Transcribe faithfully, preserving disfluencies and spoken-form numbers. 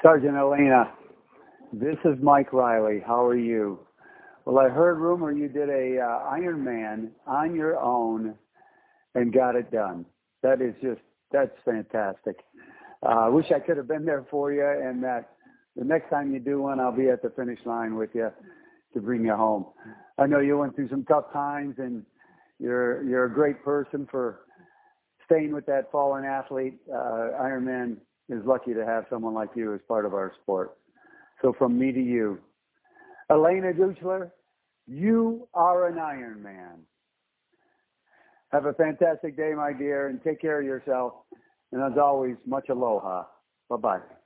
Sergeant Elena, this is Mike Riley. How are you? Well, I heard rumor you did a uh, Ironman on your own and got it done. That is just, that's fantastic. Uh, I wish I could have been there for you, and that the next time you do one, I'll be at the finish line with you to bring you home. I know you went through some tough times, and you're you're a great person for staying with that fallen athlete. Uh, Ironman is lucky to have someone like you as part of our sport. So from me to you, Elena Duchler, you are an Ironman. Have a fantastic day, my dear, and take care of yourself. And as always, much aloha. Bye-bye.